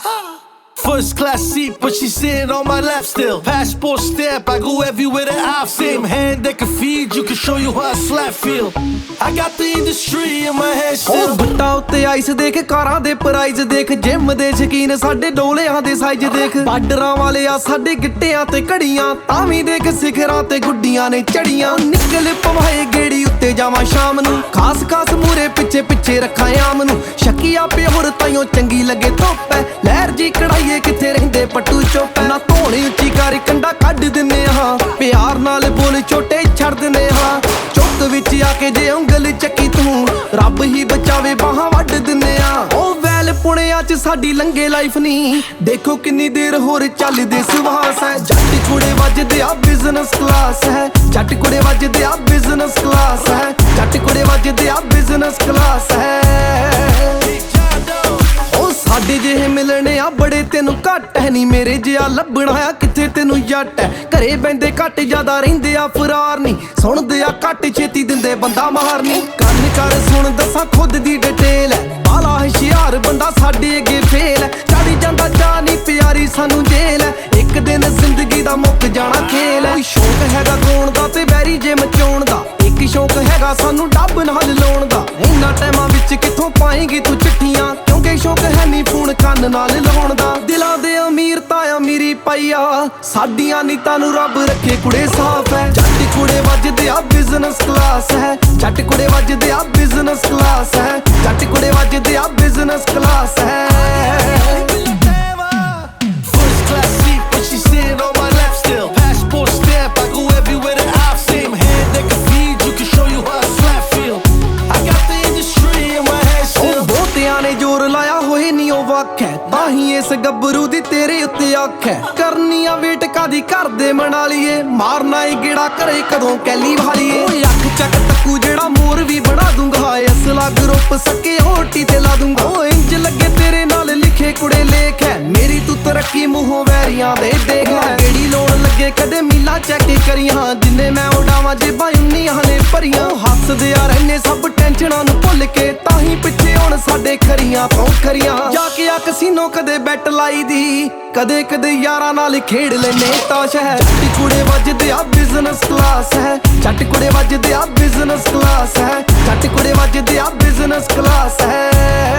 First class seat, but she's sitting on my left still. Passport stamp, I go everywhere that I've seen. Same hand that can feed you, can show you how a slap feel. I got the industry in my head still. ਬੱਟਾ ਉੱਤੇ ice ਦੇਖ, ਕਾਰਾਂ ਦੇ price ਦੇਖ, gym ਦੇ ਸ਼ਕੀਨ ਸਾਡੇ ਡੋਲਿਆਂ ਦੇ size ਦੇਖ, ਬਾਰਡਰਾਂ ਵਾਲੇ ਆ ਸਾਡੇ ਗਿੱਟਿਆਂ ਤੇ ਘੜੀਆਂ, ਤਾਂ ਵੀ ਦੇਖ ਸਿਖਰਾਂ ਤੇ ਗੁੱਡੀਆਂ ਨੇ ਚੜੀਆਂ। ਨਿਕਲ ਪਵਾਏ ਗੇੜੀ ਉੱਤੇ ਜਾਵਾਂ ਸ਼ਾਮ ਨੂੰ, ਖਾਸ ਖਾਸ ਮੂਰੇ ਪਿੱਛੇ ਪਿੱਛੇ ਰੱਖਾਂ ਆਮ ਨੂੰ। ਸ਼ੱਕੀਆ ਪਿਓਰ ਤਾਈਓ ਚੰਗੀ ਲੱਗੇ ਧੁੱਪ ਐ, ਲਹਿਰ ਜੀ ਕੜਾਈਏ ਕਿੱਥੇ ਰਹਿੰਦੇ ਪੱਟੂ ਚੁੱਪ ਨਾ। ਧੋਣੀ ਉੱਚੀ ਕਰ ਕੰਡਾ ਕੱਢ ਦਿੰਨੇ ਹਾਂ, ਪਿਆਰ ਨਾਲ ਬੋਲ ਛੋਟੇ ਛੱਡ ਦਿੰਨੇ ਹਾਂ। ਚੁੱਕ ਵਿੱਚ ਆ ਕੇ ਜੇ ਉਂਗਲ ਚੱਕੀ ਤੂੰ, ਰੱਬ ਹੀ ਬਚਾਵੇ ਬਾਹਾਂ ਵੱਢ ਦਿੰਨੇ ਆ। ਉਹ ਵੈਲ ਪੁਣਿਆਂ ਚ ਸਾਡੀ ਲੰਘੇ ਲਾਈਫ ਨੀ, ਦੇਖੋ ਕਿੰਨੀ ਦੇਰ ਹੋਰ ਚੱਲਦੇ ਸਵਾਸ ਹੈ। ਜੱਟ ਕੁੜੇ ਵੱਜਦੇ ਆ ਬਿਜ਼ਨਸ ਕਲਾਸ ਹੈ, ਜੱਟ ਕੁੜੇ ਵੱਜਦੇ ਆ ਬਿਜ਼ਨਸ ਕਲਾਸ ਹੈ, ਜੱਟ ਕੁੜੇ ਵੱਜਦੇ ਆ ਬਿਜ਼ਨਸ ਕਲਾਸ ਹੈ। ਸਾਡੇ ਜਿਹੇ ਮਿਲਣੇ ਆ ਬੜੇ ਤੈਨੂੰ ਘੱਟ ਹੈ ਨੀ, ਮੇਰੇ ਜਿਹਾ ਲੱਭਣਾ ਆ ਕਿੱਥੇ ਤੈਨੂੰ ਜੱਟ ਹੈ। ਘਰੇ ਬੈਂਦੇ ਘੱਟ ਜ਼ਿਆਦਾ ਰਹਿੰਦੇ ਆ ਫਰਾਰ ਨੀ, ਸੁਣਦੇ ਆ ਘੱਟ ਛੇਤੀ ਦਿੰਦੇ ਬੰਦਾ ਮਾਰਨੀ। ਕੰਨ ਕਰ ਸੁਣ ਦੱਸਾਂ ਖੁਦ ਦੀ ਡਿਟੇਲ ਹੈ, ਬਾਲਾ ਹੁਸ਼ਿਆਰ ਬੰਦਾ ਸਾਡੇ ਅੱਗੇ ਫੇਲ ਹੈ। ਚੜੀ ਜਾਂਦਾ ਚਾਹ ਨੀ ਪਿਆਰੀ ਸਾਨੂੰ ਜੇਲ ਹੈ, ਇੱਕ ਦਿਨ ਜ਼ਿੰਦਗੀ ਦਾ ਮੁੱਕ ਜਾਣਾ ਖੇਲ ਹੈ। ਕੋਈ ਸ਼ੌਕ ਹੈਗਾ ਗਾਉਣ ਦਾ ਤੇ ਵੈਰੀ ਜੇ ਮਚਾਉਣ ਦਾ, ਇੱਕ ਸ਼ੌਕ ਹੈਗਾ ਸਾਨੂੰ ਡੱਬ ਨਾਲ ਲਾਉਣ ਦਾ। ਇਹਨਾਂ ਟਾਈਮਾਂ ਵਿੱਚ ਕਿੱਥੋਂ ਪਾਏਂਗੀ ਤੂੰ ਚਿੱਠੀਆਂ, ਕਿਉਂਕਿ ਸ਼ੌਕ ਹੈ ਨੀ ਫੋਨ ਕੰਨ ਨਾਲ ਲਾਉਣ ਦਾ। ਦਿਲਾਂ ਦੇ ਅਮੀਰ ਤਾਂ ਅਮੀਰੀ ਪਾਈ ਆ, ਸਾਡੀਆਂ ਨੀਤਾਂ ਨੂੰ ਰੱਬ ਰੱਖੇ ਕੁੜੇ ਸਾਫ਼ ਹੈ। ਜੱਟ ਕੁੜੇ ਵੱਜਦੇ ਆ ਬਿਜ਼ਨਸ ਕਲਾਸ ਹੈ, ਜੱਟ ਕੁੜੇ ਵੱਜਦੇ ਆ ਬਿਜ਼ਨਸ ਕਲਾਸ ਹੈ, ਜੱਟ ਕੁੜੇ ਵੱਜਦੇ ਆ ਬਿਜ਼ਨਸ ਕਲਾਸ ਹੈ। First class seat, but she's sitting on my left still. Passport stamp, I go everywhere that I've seen. Same hand that can feed you, can show you how a slap feel. I got the industry in my head still. ਬਹੁਤਿਆਂ ਨੇ ਜ਼ੋਰ ਲਾਇਆ ਹੋਏ ਨੀ ਉਹ ਵੱਖ ਹੈ, ਤਾਂ ਹੀ ਇਸ ਗੱਭਰੂ ਦੀ ਤੇਰੇ ਉੱਤੇ ਅੱਖ ਹੈ। ਕਰਨੀਆਂ ਵੇਟ ਕਾਦੀ ਕਰਦੇ ਮਨਾ ਲਈਏ, ਮਾਰਨਾ ਈ ਗੇੜਾ ਘਰੇ ਕਦੋਂ ਕੈਲੀ ਵਾਲੀਏ। ਓਏ ਅੱਖ ਚੱਕ ਤੱਕੂ ਜਿਹੜਾ ਮੋਰ ਵੀ ਬਣਾ ਦੂੰਗਾ, ਅਸਲਾ ਗਰੁੱਪ ਸਕੇ ਹੋਟੀ ਤੇ ਲਾ ਦੂੰਗਾ। ਓ ਇੰਜ ਲੱਗੇ ਤੇਰੇ ਨਾਲ ਲਿਖੇ ਕੁੜੇ ਲੇਖ ਹੈ, ਮੇਰੀ ਤੂੰ ਤਰੱਕੀ ਮੂੰਹੋਂ ਵੈਰੀਆਂ ਦੇ ਦੇਖ ਹੈ। ਕਿਹੜੀ ਲੋੜ ਲੱਗੇ ਕਦੇ ਮੀਲਾ ਚੈੱਕ ਕਰੀਆਂ, ਜਿੰਨੇ ਮੈਂ ਉਡਾਵਾਂ ਜੇਬਾਂ ਉਨੀਆਂ ਨੇ ਭਰੀਆਂ। ਹੱਸਦੇ ਆ ਰਹਿੰਦੇ ਸਭ ਟੈਨਸ਼ਨਾਂ ਨੂੰ ਭੁੱਲ ਕੇ, ਤਾਂ ਹੀ ਪਿੱਛੇ ਹੁਣ ਸਾਡੇ ਖਰੀਆਂ ਤੋਂ ਖਰੀਆਂ। ਜਾ ਕੇ ਆ ਕਸੀਨੋ ਕਦੇ ਬੈਟ ਲਾਈ ਦੀ, ਕਦੇ ਕਦੇ ਯਾਰਾਂ ਨਾਲ ਖੇਡ ਲੈਨੇ ਤਾਸ਼ ਹੈ। ਜੱਟ ਕੁੜੇ ਵੱਜਦੇ ਆ ਬਿਜ਼ਨਸ ਕਲਾਸ ਹੈ, ਜੱਟ ਕੁੜੇ ਵੱਜਦੇ ਆ ਬਿਜ਼ਨਸ ਕਲਾਸ ਹੈ, ਜੱਟ ਕੁੜੇ ਵੱਜਦੇ ਆ ਬਿਜ਼ਨਸ ਕਲਾਸ ਹੈ।